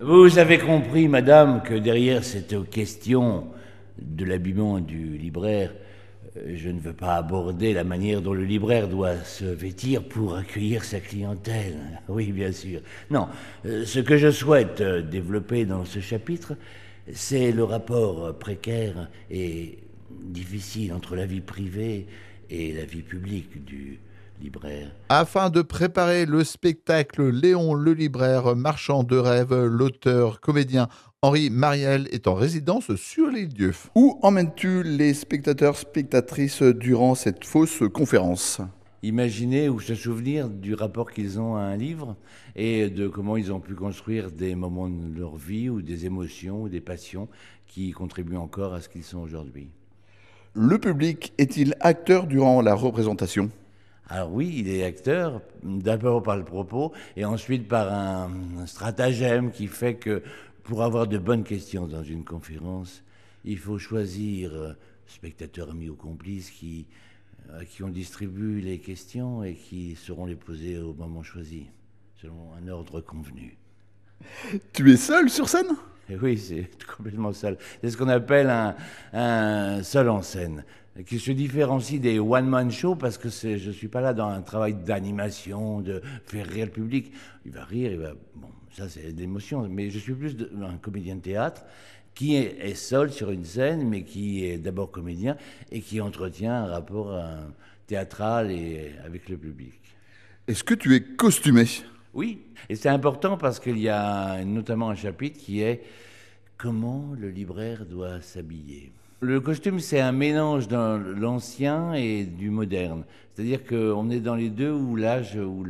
Vous avez compris, madame, que derrière cette question de l'habillement du libraire, je ne veux pas aborder la manière dont le libraire doit se vêtir pour accueillir sa clientèle. Oui, bien sûr. Non, ce que je souhaite développer dans ce chapitre, c'est le rapport précaire et difficile entre la vie privée et la vie publique du libraire. Afin de préparer le spectacle Léon le libraire, marchand de rêves, l'auteur, comédien Henri Mariel est en résidence sur l'île Dieu. Où emmènes-tu les spectateurs, spectatrices durant cette fausse conférence? Imaginer ou se souvenir du rapport qu'ils ont à un livre et de comment ils ont pu construire des moments de leur vie ou des émotions ou des passions qui contribuent encore à ce qu'ils sont aujourd'hui. Le public est-il acteur durant la représentation? Alors oui, il est acteur, d'abord par le propos et ensuite par un stratagème qui fait que pour avoir de bonnes questions dans une conférence, il faut choisir spectateurs amis ou complices à qui on distribue les questions et qui seront les poser au moment choisi, selon un ordre convenu. Tu es seul sur scène? Et oui, c'est complètement seul. C'est ce qu'on appelle un seul en scène, qui se différencie des one-man shows parce que je ne suis pas là dans un travail d'animation, de faire rire le public. Il va rire, bon, ça c'est de l'émotion, mais je suis plus un comédien de théâtre qui est seul sur une scène, mais qui est d'abord comédien et qui entretient un rapport théâtral et avec le public. Est-ce que tu es costumé? Oui, et c'est important parce qu'il y a notamment un chapitre qui est comment le libraire doit s'habiller. Le costume, c'est un mélange de l'ancien et du moderne. C'est-à-dire qu'on est dans les deux où l'âge ou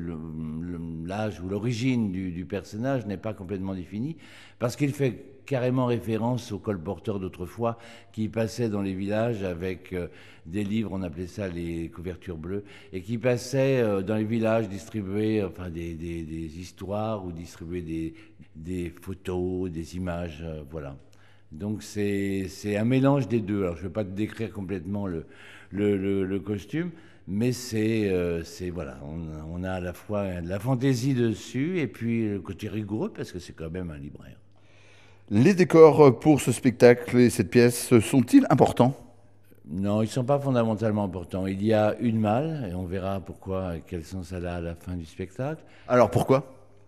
l'origine du personnage n'est pas complètement définie, parce qu'il fait carrément référence aux colporteurs d'autrefois qui passaient dans les villages avec des livres, on appelait ça les couvertures bleues, et qui passaient dans les villages distribuer enfin, des histoires ou distribuer des photos, des images, voilà. Donc c'est un mélange des deux. Alors je ne vais pas te décrire complètement le costume, mais c'est voilà, on a à la fois de la fantaisie dessus et puis le côté rigoureux parce que c'est quand même un libraire. Les décors pour ce spectacle et cette pièce sont-ils importants? Non, ils ne sont pas fondamentalement importants. Il y a une malle, et on verra pourquoi, quel sens elle a à la fin du spectacle. Alors pourquoi?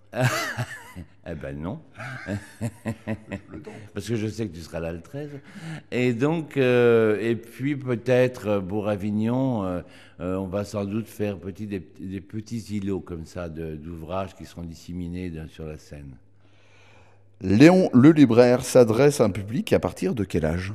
Eh ben non. Parce que je sais que tu seras là le 13. Et donc, et puis peut-être pour Avignon, on va sans doute faire des petits îlots comme ça d'ouvrages qui seront disséminés sur la scène. Léon le libraire s'adresse à un public à partir de quel âge?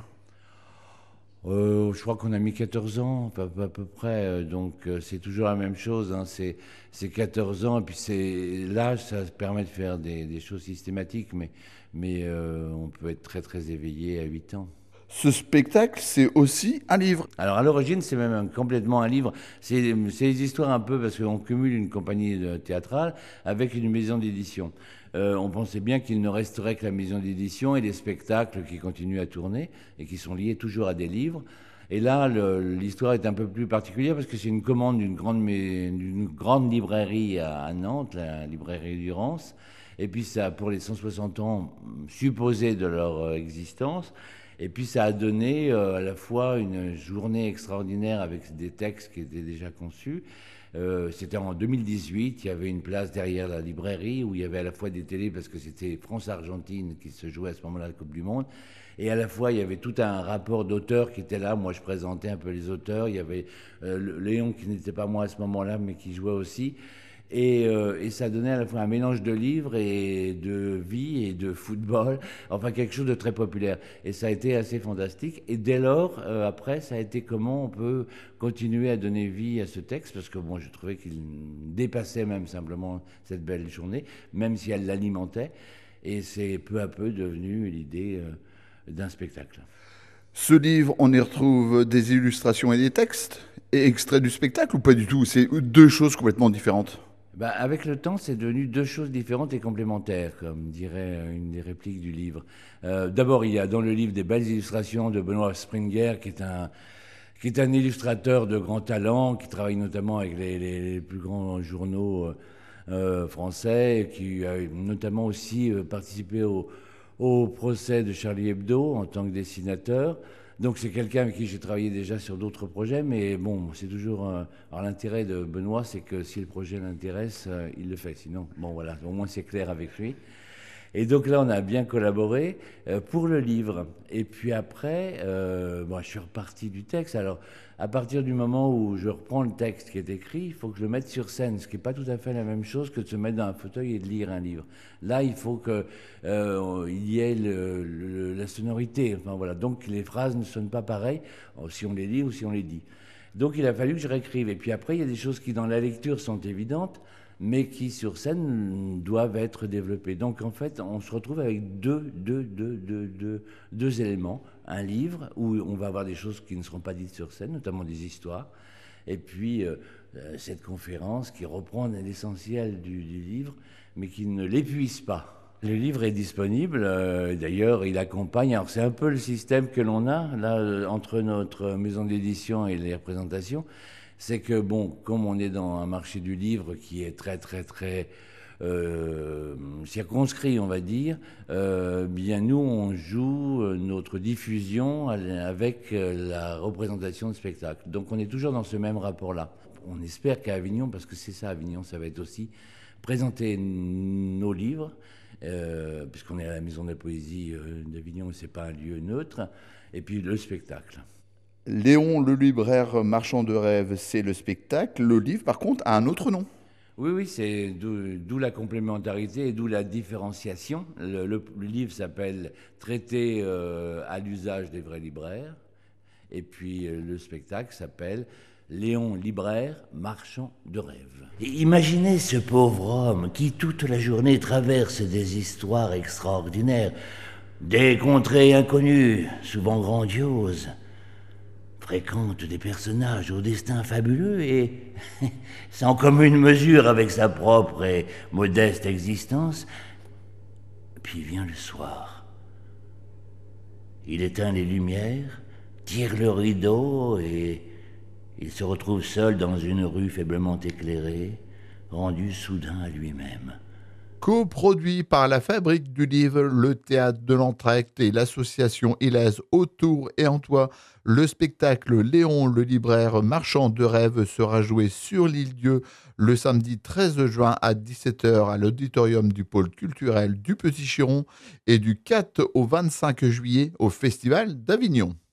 Je crois qu'on a mis 14 ans, à peu près, donc c'est toujours la même chose, hein, c'est 14 ans, et puis l'âge, ça permet de faire des choses systématiques, mais on peut être très très éveillé à 8 ans. Ce spectacle, c'est aussi un livre. Alors à l'origine, c'est même complètement un livre. C'est des histoires un peu parce qu'on cumule une compagnie théâtrale avec une maison d'édition. On pensait bien qu'il ne resterait que la maison d'édition et les spectacles qui continuent à tourner et qui sont liés toujours à des livres. Et là, l'histoire est un peu plus particulière parce que c'est une commande d'une grande librairie à Nantes, la librairie Durance. Et puis ça, pour les 160 ans supposés de leur existence. Et puis ça a donné à la fois une journée extraordinaire avec des textes qui étaient déjà conçus. C'était en 2018, il y avait une place derrière la librairie où il y avait à la fois des télés parce que c'était France-Argentine qui se jouait à ce moment-là la Coupe du Monde. Et à la fois, il y avait tout un rapport d'auteurs qui était là. Moi, je présentais un peu les auteurs. Il y avait Léon qui n'était pas moi à ce moment-là, mais qui jouait aussi. Et ça donnait à la fois un mélange de livres et de vie et de football, enfin quelque chose de très populaire. Et ça a été assez fantastique. Et dès lors, après, ça a été comment on peut continuer à donner vie à ce texte, parce que bon, je trouvais qu'il dépassait même simplement cette belle journée, même si elle l'alimentait. Et c'est peu à peu devenu l'idée d'un spectacle. Ce livre, on y retrouve des illustrations et des textes et extraits du spectacle ou pas du tout? C'est deux choses complètement différentes. Ben, avec le temps, c'est devenu deux choses différentes et complémentaires, comme dirait une des répliques du livre. D'abord, il y a dans le livre des belles illustrations de Benoît Springer, qui est un illustrateur de grand talent, qui travaille notamment avec les plus grands journaux français, qui a notamment aussi participé au procès de Charlie Hebdo en tant que dessinateur. Donc c'est quelqu'un avec qui j'ai travaillé déjà sur d'autres projets, mais bon, c'est toujours... alors l'intérêt de Benoît, c'est que si le projet l'intéresse, il le fait. Sinon, bon voilà, au moins c'est clair avec lui. Et donc là, on a bien collaboré pour le livre. Et puis après, je suis reparti du texte. Alors, à partir du moment où je reprends le texte qui est écrit, il faut que je le mette sur scène, ce qui n'est pas tout à fait la même chose que de se mettre dans un fauteuil et de lire un livre. Là, il faut qu'il y ait la sonorité. Enfin, voilà. Donc, les phrases ne sonnent pas pareil si on les lit ou si on les dit. Donc, il a fallu que je réécrive. Et puis après, il y a des choses qui, dans la lecture, sont évidentes, mais qui, sur scène, doivent être développées. Donc, en fait, on se retrouve avec deux éléments. Un livre, où on va avoir des choses qui ne seront pas dites sur scène, notamment des histoires, et puis cette conférence qui reprend l'essentiel du livre, mais qui ne l'épuise pas. Le livre est disponible, d'ailleurs, il accompagne. Alors, c'est un peu le système que l'on a, là, entre notre maison d'édition et les représentations. C'est que, bon, comme on est dans un marché du livre qui est très circonscrit, on va dire, bien nous, on joue notre diffusion avec la représentation de spectacle. Donc on est toujours dans ce même rapport-là. On espère qu'à Avignon, parce que c'est ça, Avignon, ça va être aussi présenter nos livres, puisqu'on est à la Maison de la Poésie d'Avignon, et c'est pas un lieu neutre, et puis le spectacle. Léon le libraire marchand de rêves, c'est le spectacle. Le livre, par contre, a un autre nom. Oui, c'est d'où la complémentarité et d'où la différenciation. Le livre s'appelle Traité à l'usage des vrais libraires. Et puis le spectacle s'appelle Léon libraire, marchand de rêves. Imaginez ce pauvre homme qui toute la journée traverse des histoires extraordinaires, des contrées inconnues, souvent grandioses, fréquente des personnages au destin fabuleux et sans commune mesure avec sa propre et modeste existence. Puis vient le soir. Il éteint les lumières, tire le rideau et il se retrouve seul dans une rue faiblement éclairée, rendu soudain à lui-même. Coproduit par la Fabrique du Livre, le Théâtre de l'Entracte et l'association Ilaz Autour et en Toi, le spectacle Léon le libraire marchand de rêves sera joué sur l'île-Dieu le samedi 13 juin à 17h à l'auditorium du pôle culturel du Petit Chiron et du 4 au 25 juillet au Festival d'Avignon.